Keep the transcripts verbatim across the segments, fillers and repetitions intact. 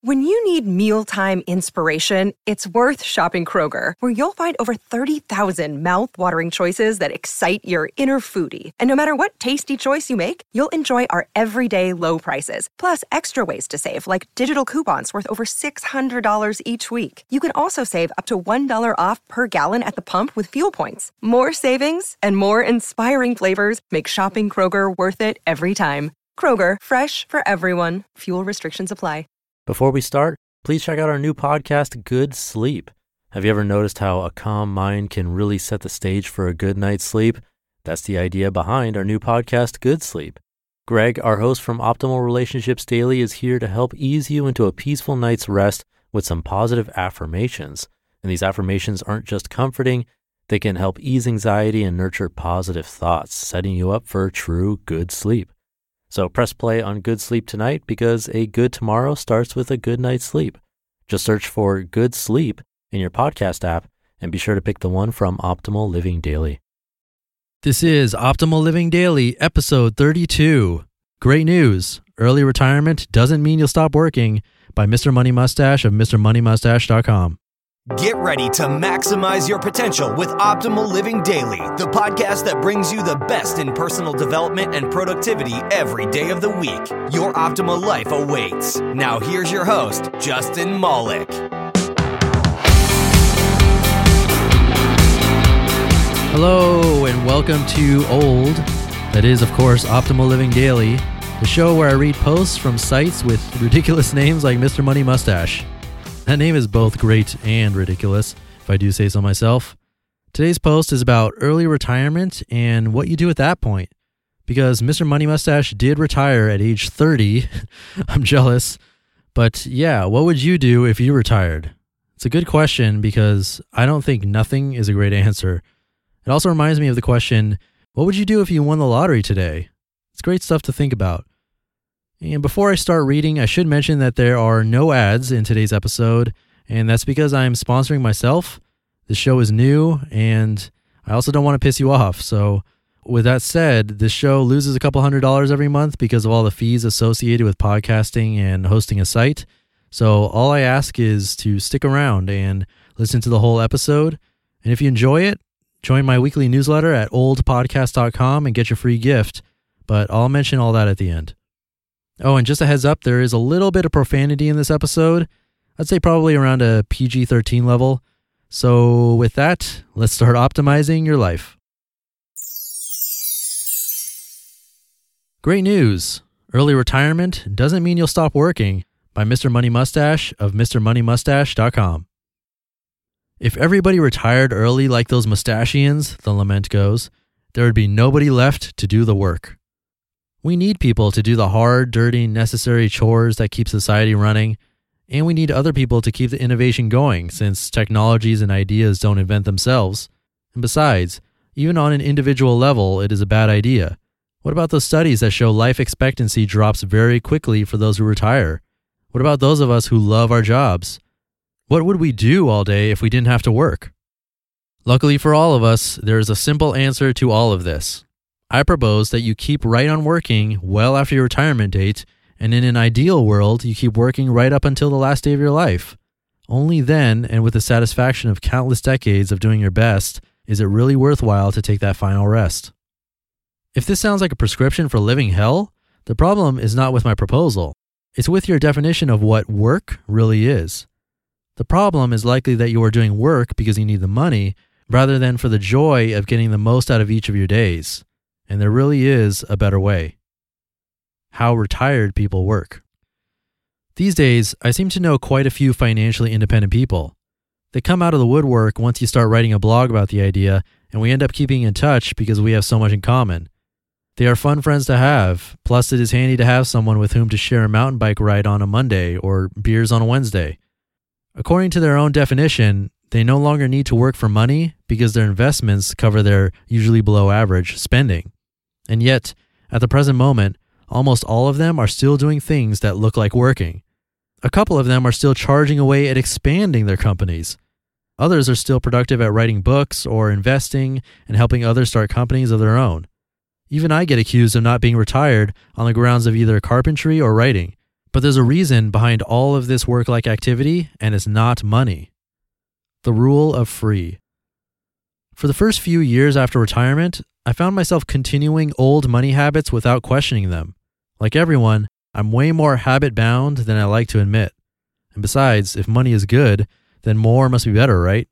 When you need mealtime inspiration, it's worth shopping Kroger, where you'll find over thirty thousand mouth-watering choices that excite your inner foodie. And no matter what tasty choice you make, you'll enjoy our everyday low prices, plus extra ways to save, like digital coupons worth over six hundred dollars each week. You can also save up to one dollar off per gallon at the pump with fuel points. More savings and more inspiring flavors make shopping Kroger worth it every time. Kroger, fresh for everyone. Fuel restrictions apply. Before we start, please check out our new podcast, Good Sleep. Have you ever noticed how a calm mind can really set the stage for a good night's sleep? That's the idea behind our new podcast, Good Sleep. Greg, our host from Optimal Relationships Daily, is here to help ease you into a peaceful night's rest with some positive affirmations. And these affirmations aren't just comforting, they can help ease anxiety and nurture positive thoughts, setting you up for true good sleep. So press play on Good Sleep tonight, because a good tomorrow starts with a good night's sleep. Just search for Good Sleep in your podcast app and be sure to pick the one from Optimal Living Daily. This is Optimal Living Daily, episode thirty-two. Great news. Early retirement doesn't mean you'll stop working, by Mister Money Mustache of Mr Money Mustache dot com. Get ready to maximize your potential with Optimal Living Daily, the podcast that brings you the best in personal development and productivity every day of the week. Your optimal life awaits. Now here's your host, Justin Malik. Hello and welcome to Old. That is, of course, Optimal Living Daily, the show where I read posts from sites with ridiculous names like Mister Money Mustache. That name is both great and ridiculous, if I do say so myself. Today's post is about early retirement and what you do at that point. Because Mister Money Mustache did retire at age thirty. I'm jealous. But yeah, what would you do if you retired? It's a good question because I don't think nothing is a great answer. It also reminds me of the question, what would you do if you won the lottery today? It's great stuff to think about. And before I start reading, I should mention that there are no ads in today's episode, and that's because I'm sponsoring myself. The show is new, and I also don't want to piss you off. So with that said, this show loses a couple hundred dollars every month because of all the fees associated with podcasting and hosting a site. So all I ask is to stick around and listen to the whole episode. And if you enjoy it, join my weekly newsletter at old podcast dot com and get your free gift. But I'll mention all that at the end. Oh, and just a heads up, there is a little bit of profanity in this episode. I'd say probably around a P G thirteen level. So with that, let's start optimizing your life. Great news. Early retirement doesn't mean you'll stop working, by Mister Money Mustache of Mr Money Mustache dot com. If everybody retired early like those mustachians, the lament goes, there would be nobody left to do the work. We need people to do the hard, dirty, necessary chores that keep society running, and we need other people to keep the innovation going since technologies and ideas don't invent themselves. And besides, even on an individual level, it is a bad idea. What about those studies that show life expectancy drops very quickly for those who retire? What about those of us who love our jobs? What would we do all day if we didn't have to work? Luckily for all of us, there is a simple answer to all of this. I propose that you keep right on working well after your retirement date, and in an ideal world, you keep working right up until the last day of your life. Only then, and with the satisfaction of countless decades of doing your best, is it really worthwhile to take that final rest. If this sounds like a prescription for living hell, the problem is not with my proposal. It's with your definition of what work really is. The problem is likely that you are doing work because you need the money, rather than for the joy of getting the most out of each of your days. And there really is a better way. How retired people work. These days, I seem to know quite a few financially independent people. They come out of the woodwork once you start writing a blog about the idea, and we end up keeping in touch because we have so much in common. They are fun friends to have, plus it is handy to have someone with whom to share a mountain bike ride on a Monday or beers on a Wednesday. According to their own definition, they no longer need to work for money because their investments cover their usually below average spending. And yet, at the present moment, almost all of them are still doing things that look like working. A couple of them are still charging away at expanding their companies. Others are still productive at writing books or investing and helping others start companies of their own. Even I get accused of not being retired on the grounds of either carpentry or writing, But there's a reason behind all of this work-like activity, and it's not money. The rule of free. For the first few years after retirement, I found myself continuing old money habits without questioning them. Like everyone, I'm way more habit-bound than I like to admit. And besides, if money is good, then more must be better, right?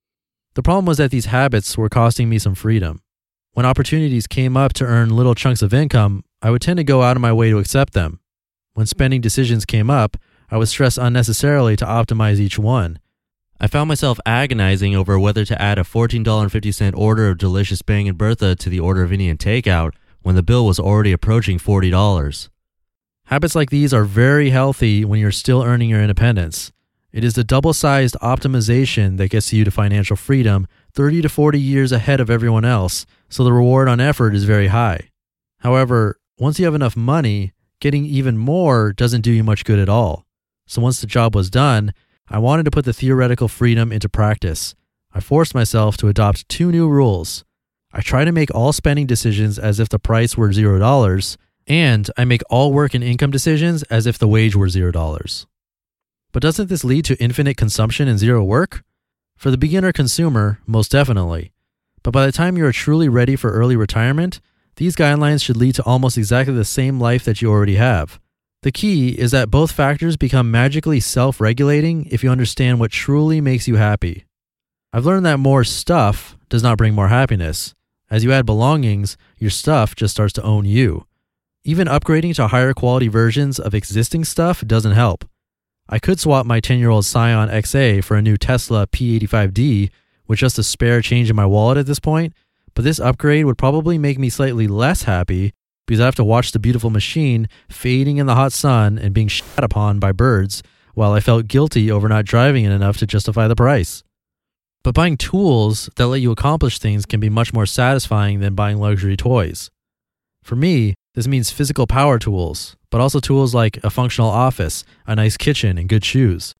The problem was that these habits were costing me some freedom. When opportunities came up to earn little chunks of income, I would tend to go out of my way to accept them. When spending decisions came up, I would stress unnecessarily to optimize each one. I found myself agonizing over whether to add a fourteen dollars and fifty cents order of delicious Bang and Bertha to the order of Indian takeout when the bill was already approaching forty dollars. Habits like these are very healthy when you're still earning your independence. It is the double-sized optimization that gets you to financial freedom thirty to forty years ahead of everyone else, so the reward on effort is very high. However, once you have enough money, getting even more doesn't do you much good at all. So once the job was done, I wanted to put the theoretical freedom into practice. I forced myself to adopt two new rules. I try to make all spending decisions as if the price were zero dollars, and I make all work and income decisions as if the wage were zero dollars. But doesn't this lead to infinite consumption and zero work? For the beginner consumer, most definitely. But by the time you are truly ready for early retirement, these guidelines should lead to almost exactly the same life that you already have. The key is that both factors become magically self-regulating if you understand what truly makes you happy. I've learned that more stuff does not bring more happiness. As you add belongings, your stuff just starts to own you. Even upgrading to higher quality versions of existing stuff doesn't help. I could swap my ten-year-old Scion X A for a new Tesla P eighty-five D with just a spare change in my wallet at this point, but this upgrade would probably make me slightly less happy because I have to watch the beautiful machine fading in the hot sun and being shat upon by birds while I felt guilty over not driving it enough to justify the price. But buying tools that let you accomplish things can be much more satisfying than buying luxury toys. For me, this means physical power tools, but also tools like a functional office, a nice kitchen, and good shoes.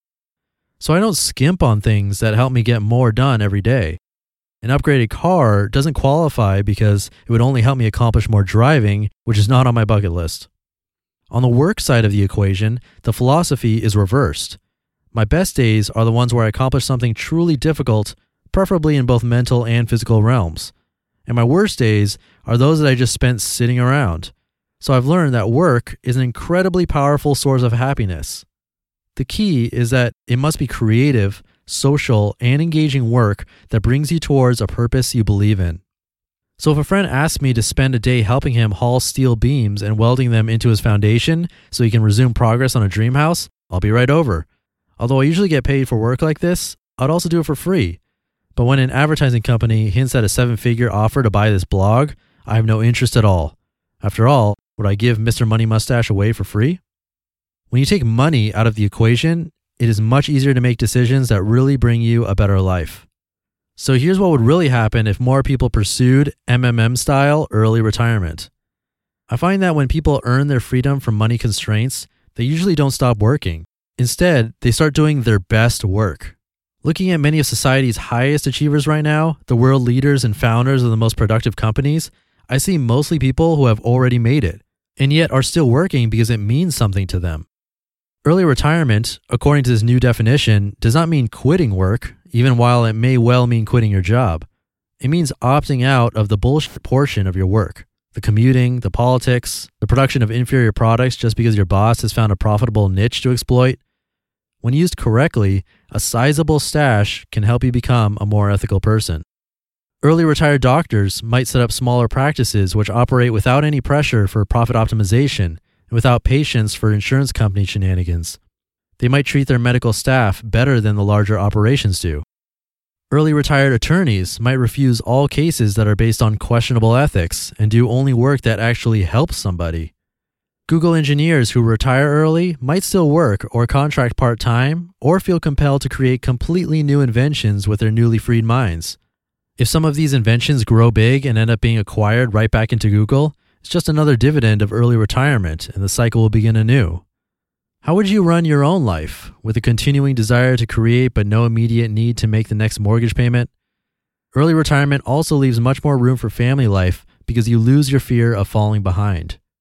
So I don't skimp on things that help me get more done every day. An upgraded car doesn't qualify because it would only help me accomplish more driving, which is not on my bucket list. On the work side of the equation, the philosophy is reversed. My best days are the ones where I accomplish something truly difficult, preferably in both mental and physical realms. And my worst days are those that I just spent sitting around. So I've learned that work is an incredibly powerful source of happiness. The key is that it must be creative, social, and engaging work that brings you towards a purpose you believe in. So if a friend asks me to spend a day helping him haul steel beams and welding them into his foundation so he can resume progress on a dream house, I'll be right over. Although I usually get paid for work like this, I'd also do it for free. But when an advertising company hints at a seven-figure offer to buy this blog, I have no interest at all. After all, would I give Mister Money Mustache away for free? When you take money out of the equation, it is much easier to make decisions that really bring you a better life. So here's what would really happen if more people pursued M M M-style early retirement. I find that when people earn their freedom from money constraints, they usually don't stop working. Instead, they start doing their best work. Looking at many of society's highest achievers right now, the world leaders and founders of the most productive companies, I see mostly people who have already made it, and yet are still working because it means something to them. Early retirement, according to this new definition, does not mean quitting work, even while it may well mean quitting your job. It means opting out of the bullshit portion of your work. The commuting, the politics, the production of inferior products just because your boss has found a profitable niche to exploit. When used correctly, a sizable stash can help you become a more ethical person. Early retired doctors might set up smaller practices which operate without any pressure for profit optimization and without patience for insurance company shenanigans. They might treat their medical staff better than the larger operations do. Early retired attorneys might refuse all cases that are based on questionable ethics and do only work that actually helps somebody. Google engineers who retire early might still work or contract part-time or feel compelled to create completely new inventions with their newly freed minds. If some of these inventions grow big and end up being acquired right back into Google, it's just another dividend of early retirement and the cycle will begin anew. How would you run your own life with a continuing desire to create but no immediate need to make the next mortgage payment? Early retirement also leaves much more room for family life because you lose your fear of falling behind.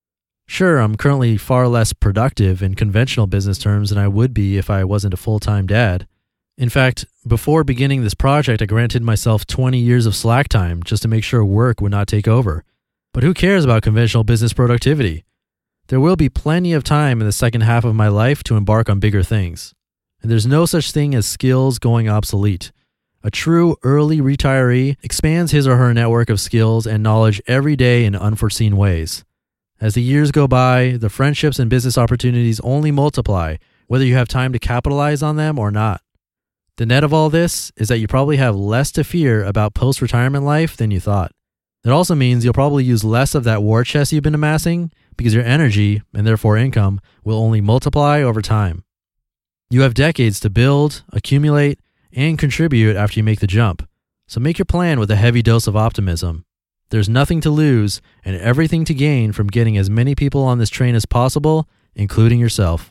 Sure, I'm currently far less productive in conventional business terms than I would be if I wasn't a full-time dad. In fact, before beginning this project, I granted myself twenty years of slack time just to make sure work would not take over. But who cares about conventional business productivity? There will be plenty of time in the second half of my life to embark on bigger things. And there's no such thing as skills going obsolete. A true early retiree expands his or her network of skills and knowledge every day in unforeseen ways. As the years go by, the friendships and business opportunities only multiply, whether you have time to capitalize on them or not. The net of all this is that you probably have less to fear about post-retirement life than you thought. It also means you'll probably use less of that war chest you've been amassing because your energy, and therefore income, will only multiply over time. You have decades to build, accumulate, and contribute after you make the jump. So make your plan with a heavy dose of optimism. There's nothing to lose and everything to gain from getting as many people on this train as possible, including yourself.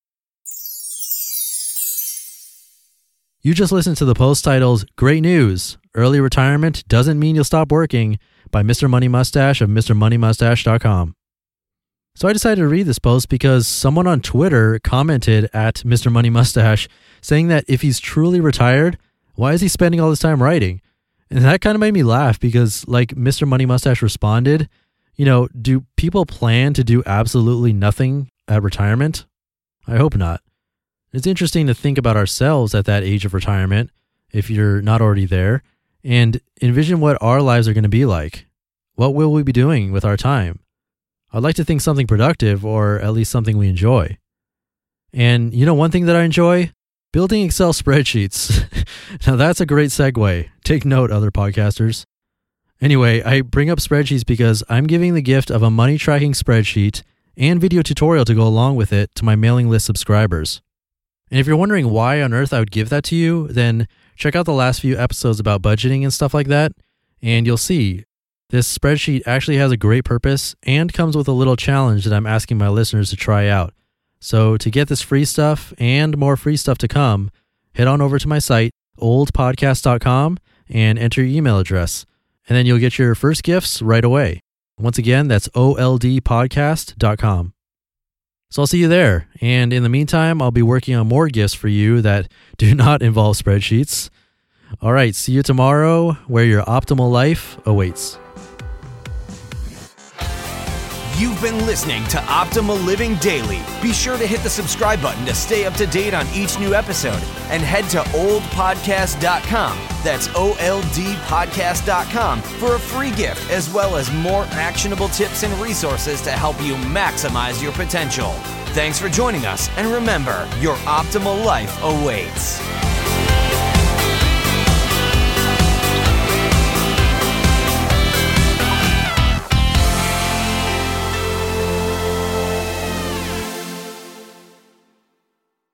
You just listened to the post titled, Great News! Early Retirement Doesn't Mean You'll Stop Working by Mister Money Mustache of Mr Money Mustache dot com. So I decided to read this post because someone on Twitter commented at Mister Money Mustache saying that if he's truly retired, why is he spending all this time writing? And that kind of made me laugh because, like Mister Money Mustache responded, you know, do people plan to do absolutely nothing at retirement? I hope not. It's interesting to think about ourselves at that age of retirement, if you're not already there, and envision what our lives are going to be like. What will we be doing with our time? I'd like to think something productive, or at least something we enjoy. And you know one thing that I enjoy? Building Excel spreadsheets. Now that's a great segue. Take note, other podcasters. Anyway, I bring up spreadsheets because I'm giving the gift of a money tracking spreadsheet and video tutorial to go along with it to my mailing list subscribers. And if you're wondering why on earth I would give that to you, then check out the last few episodes about budgeting and stuff like that, and you'll see this spreadsheet actually has a great purpose and comes with a little challenge that I'm asking my listeners to try out. So to get this free stuff and more free stuff to come, head on over to my site, old podcast dot com, and enter your email address. And then you'll get your first gifts right away. Once again, that's old podcast dot com. So I'll see you there. And in the meantime, I'll be working on more gifts for you that do not involve spreadsheets. All right, see you tomorrow where your optimal life awaits. You've been listening to Optimal Living Daily. Be sure to hit the subscribe button to stay up to date on each new episode and head to old podcast dot com. That's O L D podcast dot com for a free gift as well as more actionable tips and resources to help you maximize your potential. Thanks for joining us, and remember, your optimal life awaits.